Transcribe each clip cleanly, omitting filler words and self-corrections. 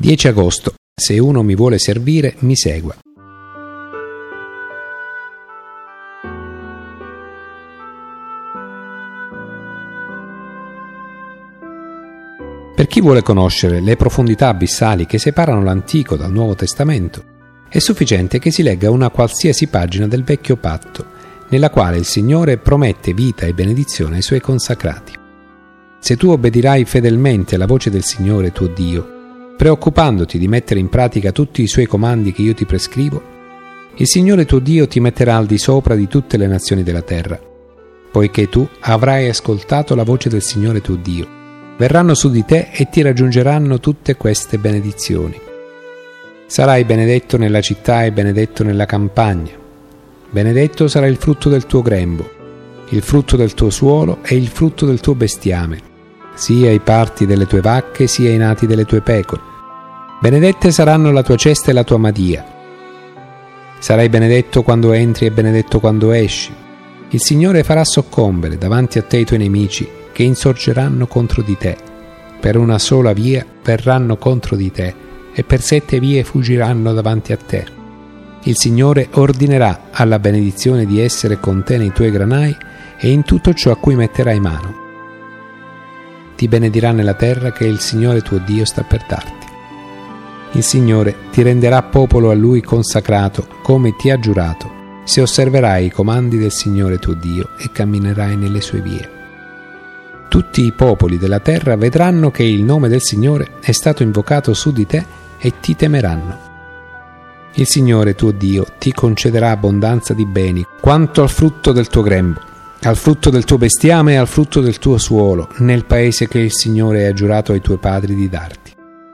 10 agosto. Se uno mi vuole servire, mi segua. Per chi vuole conoscere le profondità abissali che separano l'Antico dal Nuovo Testamento, è sufficiente che si legga una qualsiasi pagina del Vecchio Patto, nella quale il Signore promette vita e benedizione ai Suoi consacrati. Se tu obbedirai fedelmente alla voce del Signore tuo Dio, preoccupandoti di mettere in pratica tutti i Suoi comandi che io ti prescrivo, il Signore tuo Dio ti metterà al di sopra di tutte le nazioni della terra, poiché tu avrai ascoltato la voce del Signore tuo Dio. Verranno su di te e ti raggiungeranno tutte queste benedizioni. Sarai benedetto nella città e benedetto nella campagna. Benedetto sarà il frutto del tuo grembo, il frutto del tuo suolo e il frutto del tuo bestiame, sia i parti delle tue vacche sia i nati delle tue pecore. Benedette saranno la tua cesta e la tua madia. Sarai benedetto quando entri e benedetto quando esci. Il Signore farà soccombere davanti a te i tuoi nemici che insorgeranno contro di te. Per una sola via verranno contro di te e per 7 vie fuggiranno davanti a te. Il Signore ordinerà alla benedizione di essere con te nei tuoi granai e in tutto ciò a cui metterai mano. Ti benedirà nella terra che il Signore tuo Dio sta per darti. Il Signore ti renderà popolo a Lui consacrato, come ti ha giurato, se osserverai i comandi del Signore tuo Dio e camminerai nelle sue vie. Tutti i popoli della terra vedranno che il nome del Signore è stato invocato su di te e ti temeranno. Il Signore tuo Dio ti concederà abbondanza di beni quanto al frutto del tuo grembo, al frutto del tuo bestiame e al frutto del tuo suolo, nel paese che il Signore ha giurato ai tuoi padri di darti.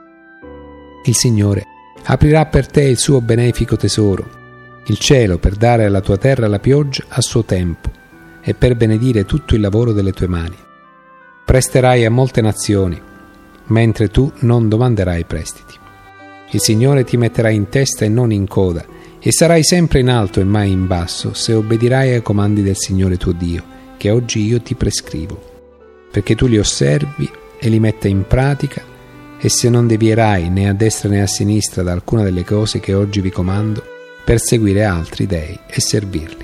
Il Signore aprirà per te il suo benefico tesoro, il cielo, per dare alla tua terra la pioggia a suo tempo e per benedire tutto il lavoro delle tue mani. Presterai a molte nazioni, mentre tu non domanderai prestiti. Il Signore ti metterà in testa e non in coda, e sarai sempre in alto e mai in basso, se obbedirai ai comandi del Signore tuo Dio, che oggi io ti prescrivo, perché tu li osservi e li metta in pratica, e se non devierai né a destra né a sinistra da alcuna delle cose che oggi vi comando, per seguire altri dei e servirli.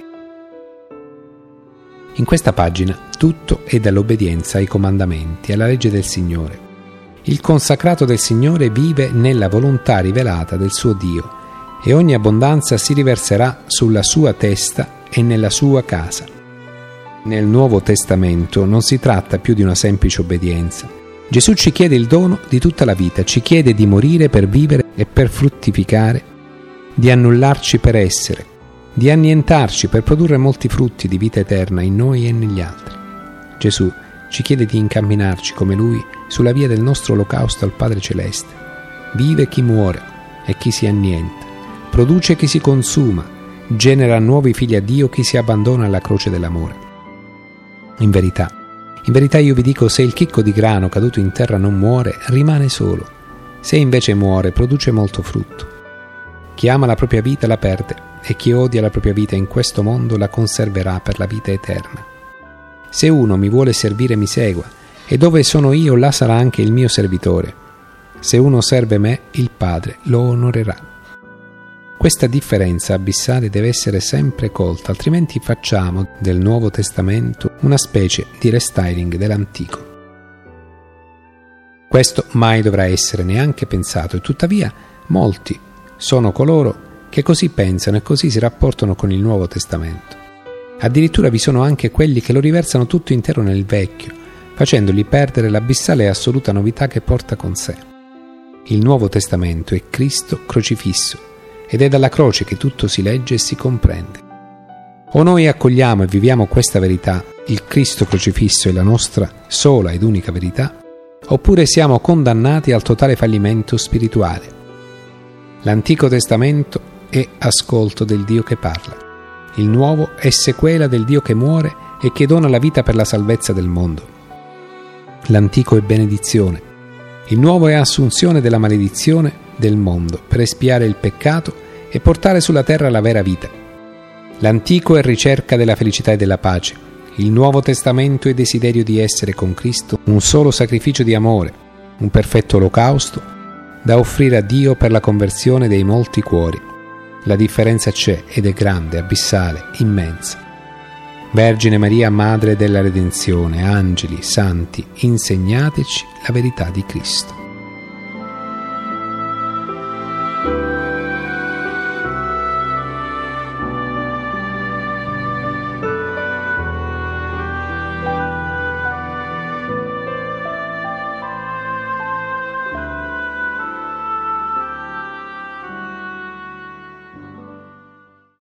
In questa pagina tutto è dall'obbedienza ai comandamenti, alla legge del Signore. Il consacrato del Signore vive nella volontà rivelata del suo Dio, e ogni abbondanza si riverserà sulla sua testa e nella sua casa. Nel Nuovo Testamento non si tratta più di una semplice obbedienza. Gesù ci chiede il dono di tutta la vita, ci chiede di morire per vivere e per fruttificare, di annullarci per essere, di annientarci per produrre molti frutti di vita eterna in noi e negli altri. Gesù ci chiede di incamminarci come Lui sulla via del nostro olocausto al Padre Celeste. Vive chi muore e chi si annienta, produce chi si consuma, genera nuovi figli a Dio chi si abbandona alla croce dell'amore. In verità io vi dico, se il chicco di grano caduto in terra non muore, rimane solo. Se invece muore, produce molto frutto. Chi ama la propria vita la perde, e chi odia la propria vita in questo mondo la conserverà per la vita eterna. Se uno mi vuole servire, mi segua, e dove sono io, là sarà anche il mio servitore. Se uno serve me, il Padre lo onorerà. Questa differenza abissale deve essere sempre colta, altrimenti facciamo del Nuovo Testamento una specie di restyling dell'Antico. Questo mai dovrà essere neanche pensato, e tuttavia molti sono coloro che così pensano e così si rapportano con il Nuovo Testamento. Addirittura vi sono anche quelli che lo riversano tutto intero nel Vecchio, facendogli perdere l'abissale e assoluta novità che porta con sé. Il Nuovo Testamento è Cristo crocifisso, ed è dalla croce che tutto si legge e si comprende. O noi accogliamo e viviamo questa verità, il Cristo crocifisso è la nostra sola ed unica verità, oppure siamo condannati al totale fallimento spirituale. L'Antico Testamento è ascolto del Dio che parla. Il Nuovo è sequela del Dio che muore e che dona la vita per la salvezza del mondo. L'Antico è benedizione. Il Nuovo è assunzione della maledizione del mondo per espiare il peccato e portare sulla terra la vera vita. L'Antico è ricerca della felicità e della pace. Il Nuovo Testamento è desiderio di essere con Cristo un solo sacrificio di amore, un perfetto olocausto, da offrire a Dio per la conversione dei molti cuori. La differenza c'è ed è grande, abissale, immensa. Vergine Maria, Madre della Redenzione, angeli, santi, insegnateci la verità di Cristo.